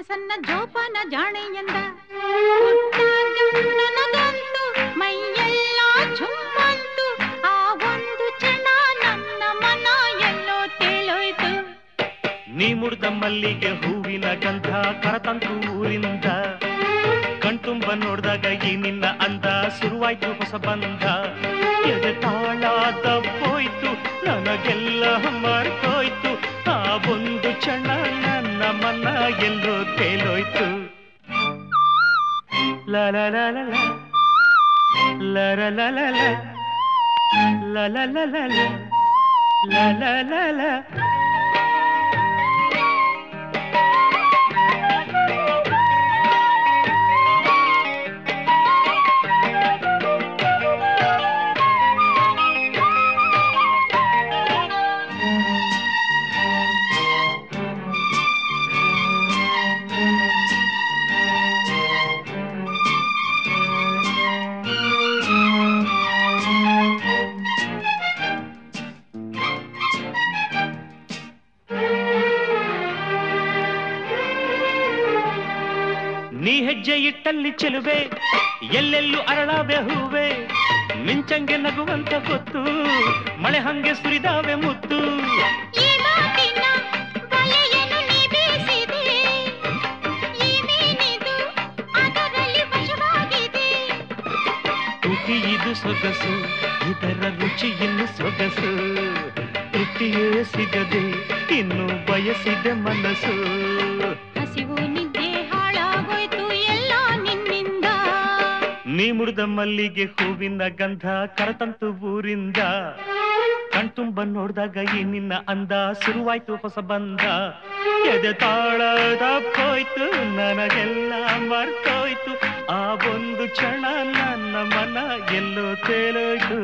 ಮನಸ್ಸನ್ನ ಜೋಪಾನ ಜಾಣೆ ಎಂದ. ನನಗಂತೂ ಮೈಯೆಲ್ಲ ಝುಮ್ಮಂತು, ಆ ಒಂದು ಕ್ಷಣ ನನ್ನ ಮನ ಎಲ್ಲೋ ತೇಲೋಯ್ತು. ನೀ ಮುಡ್ದ ಮಲ್ಲಿಗೆ ಹೂವಿನ ಗಂಧ ಕರತಂತು ಊರಿಂದ, ಕಣ್ತುಂಬ ನೋಡ್ದಾಗ ಈ ನಿನ್ನ ಅಂದ ಶುರುವಾಯ್ತು ಹೊಸ ಬಂಧ. ಎದೆ ತಾಳ ತಪ್ಪೋಯ್ತು, ನನಗೆಲ್ಲ ಮರ್ತೋಯ್ತು, ಆ ಒಂದು ಕ್ಷಣ ನನ್ನ ಮನ ಎಲ್ಲೋ ತೇಲೋಯ್ತು. ಲಲಲಲ ಲಲಲಲ ಲಲಲಲ ಲಲಲಲ. ನೀ ಹೆಜ್ಜೆ ಇಟ್ಟಲ್ಲಿ ಚೆಲುವೆ, ಎಲ್ಲೆಲ್ಲೂ ಅರಳಾವೆ ಹೂವೆ, ಮಿಂಚಂಗೆ ನಗುವಂತ ಗೊತ್ತು, ಮಳೆ ಹಂಗೆ ಸುರಿದಾವೆ ಮುತ್ತು. ಈ ಮಾತಿನ ಬಲೆಯನ್ನು ನೀ ಬೀಸಿದೆ, ಈ ಮೀನಿದು ಅದರಲ್ಲಿ ವಶವಾಗಿದೆ. ತುಟಿ ಇದು ಸೊಗಸು, ಇದರ ರುಚಿ ಇನ್ನು ಸೊಗಸು, ತೃಪ್ತಿಯೇ ಸಿಗದೆ ಇನ್ನು ಬಯಸಿದೆ ಮನಸ್ಸು. ಹಸಿವು ನಿದ್ದೆ ಹಾಳಾಗೋಯ್ತು ಎಲ್ಲ ನಿನ್ನಿಂದ. ನೀ ಮುಡ್ದ ಮಲ್ಲಿಗೆ ಹೂವಿನ ಗಂಧ ಕರತಂತು ಊರಿಂದ, ಕಣ್ತುಂಬ ನೋಡ್ದಾಗ ಈ ನಿನ್ನ ಅಂದ ಶುರುವಾಯ್ತು ಹೊಸ ಬಂಧ. ಎದೆ ತಾಳ ತಪ್ಪೋಯ್ತು, ನನಗೆಲ್ಲ ಮರ್ತೋಯ್ತು, ಆ ಒಂದು ಕ್ಷಣ ನನ್ನ ಮನ ಎಲ್ಲೋ ತೇಲೋಯ್ತು.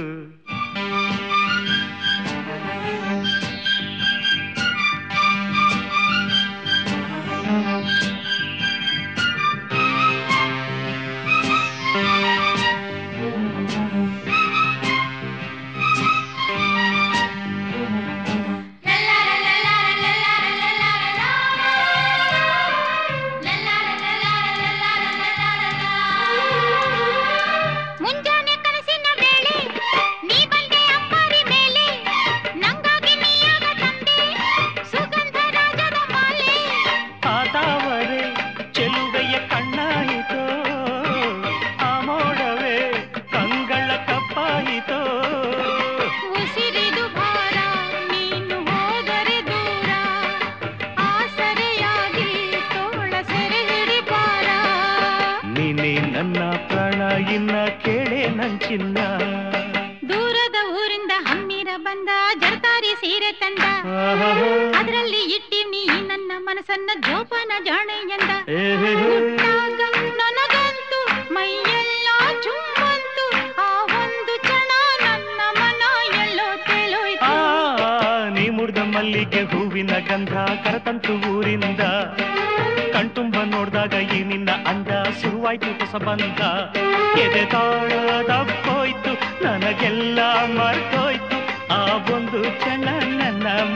ಮುಂಜಾನೆ ಕನಸಿನ ವೇಳೆ ನೀ ಬಂದೆ ಅಪ್ಪಾರಿ ಮೇಲೆ, ನಂಗಾಗಿ ನೀಯಾಗ ತಂದೆ ಸುಗಂಧ ರಾಜದ ಮಾಲೆ. ಆತಾವರೆ ಚೆಲುವೆಯ ಕಣ್ಣಾಯಿತೋ, ಆ ಮೋಡವೇ ಕಂಗಳ ಕಪ್ಪಾಯಿತೋ. ಉಸಿರಿದು ಭಾರ ನೀನು ಹೋದರೆ ದೂರ, ಆಸರೆಯಾಗಿ ತೋಳ ಸೆರೆ ಹಿಡಿ ಬಾರ. ನೀನೇ ನನ್ನ ಪ್ರಾಣ ಇನ್ನ ಕೇಳೆ ನಂಚಿನ್ನ. ದೂರದ ಊರಿಂದ ಹಮ್ಮಿರ ಬಂದ ಜರತಾರಿ ಸೀರೆ ತಂದ, ಅದರಲ್ಲಿ ಇಟ್ಟಿ ನೀ ನನ್ನ ಮನಸ್ಸನ್ನ ಜೋಪಾನ ಜಾಣೆ ಎಂದ. ಹುಟ್ಟಾಗ ನನಗಂತೂ ಮೈಯೆಲ್ಲ ಚುಮ್ಮಂತು, ಆ ಒಂದು ಕ್ಷಣ ನನ್ನ ಮನ ಎಲ್ಲೋ ತೇಲೋಯ್ತು. ನೀ ಮುಡ್ದ ಮಲ್ಲಿಗೆ ಹೂವಿನ ಗಂಧ ಕರತಂತು ಊರಿಂದ, ಕಣ್ತುಂಬ ನೋಡ್ದಾಗ ಈ ನಿನ್ನ ಅಂದ ಶುರುವಾಯ್ತು ಹೊಸ ಬಂಧ. ಎದೆ ತಾಳ ತಪ್ಪೋಯ್ತು, ನನಗೆಲ್ಲ ಮರ್ತೋಯ್ತು, ಆ ಒಂದು ಕ್ಷಣ ನನ್ನ